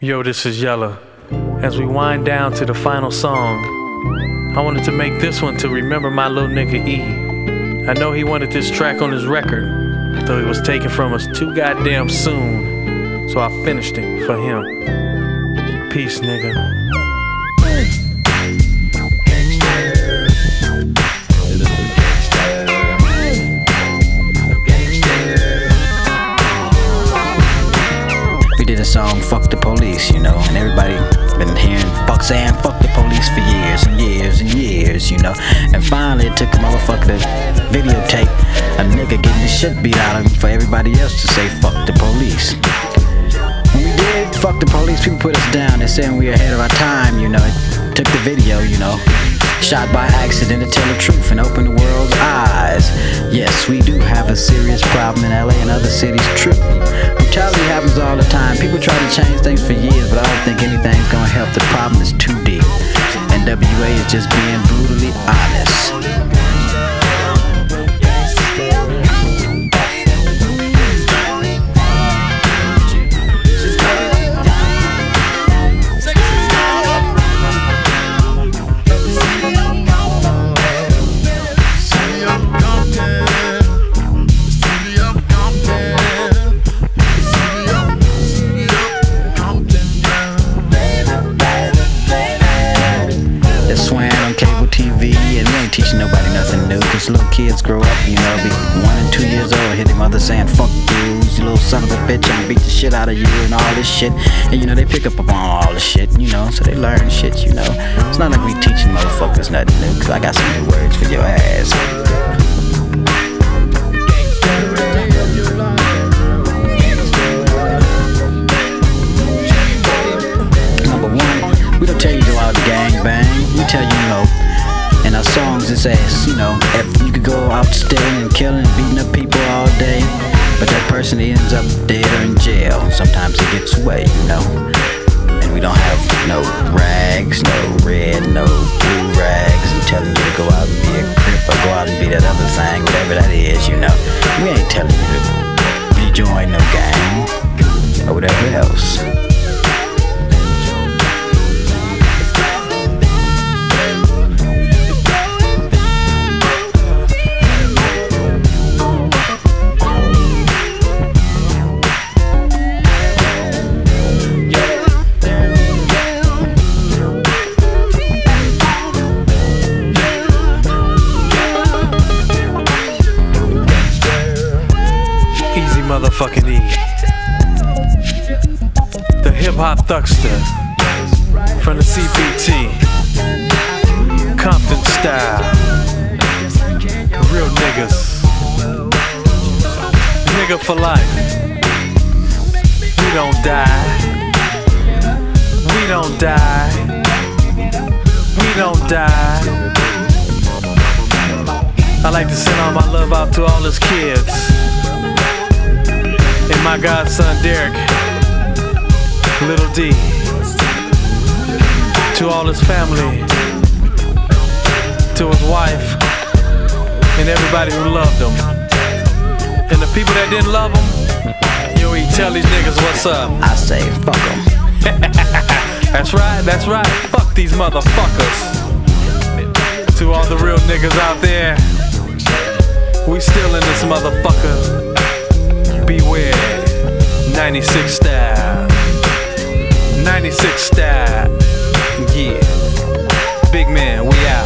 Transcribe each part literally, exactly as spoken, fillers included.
Yo, this is Yella. As we wind down to the final song, I wanted to make this one to remember my little nigga E. I know he wanted this track on his record, though it was taken from us too goddamn soon, so I finished it for him. Peace, nigga. The song "Fuck the Police," you know, and everybody been hearing fuck saying "fuck the police" for years and years and years, you know. And finally, it took a motherfucker to videotape a nigga getting the shit beat out of him for everybody else to say "fuck the police." When we did "fuck the police," people put us down. They're saying we were ahead of our time, you know. It took the video, you know, shot by accident to tell the truth and open the world's eyes. Yes, we do have a serious problem in L A and other cities. True. Brutality happens all the time. People try to change things for years, but I don't think anything's gonna help. The problem is too deep. N W A is just being brutally honest. T V, and we ain't teaching nobody nothing new, cause little kids grow up, you know, be one and two years old, hear their mother saying "fuck you, you little son of a bitch, I'm gonna beat the shit out of you," and all this shit. And you know, they pick up upon all this shit, you know, so they learn shit, you know. It's not like we teaching motherfuckers nothing new, cause I got some new words for your ass. Number one, we don't tell you to go out and gang bang. We tell you, you know, in our songs it says, you know, if you could go out stealing and killing and beating up people all day, but that person ends up dead or in jail. Sometimes he gets away, you know. And we don't have no rags, no red, no blue rags, and telling you to go out and be a crip or go out and be that other thing, whatever that is, you know. We ain't telling you to rejoin no gang or whatever else. Motherfucking E, the hip-hop thuckster from the C P T, Compton style, real niggas, nigga for life. We don't die, we don't die, we don't die. I like to send all my love out to all his kids. And my godson Derek, Little D, to all his family, to his wife, and everybody who loved him. And the people that didn't love him, yo, he tell these niggas what's up. I say fuck them. That's right, that's right, fuck these motherfuckers. To all the real niggas out there, we still in this motherfucker. Beware, ninety-six style, ninety-six style, yeah. Big man, we out.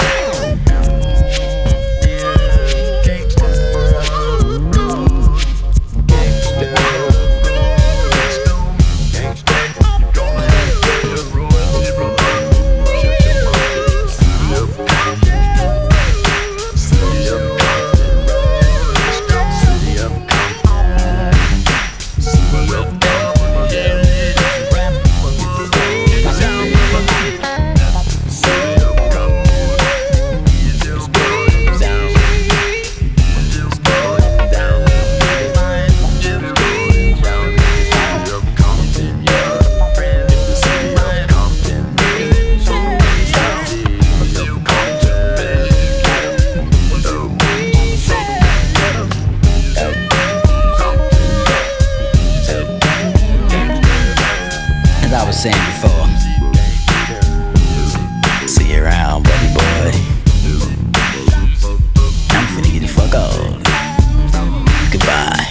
saying before. See you around, buddy boy. I'm finna get the fuck on. Goodbye.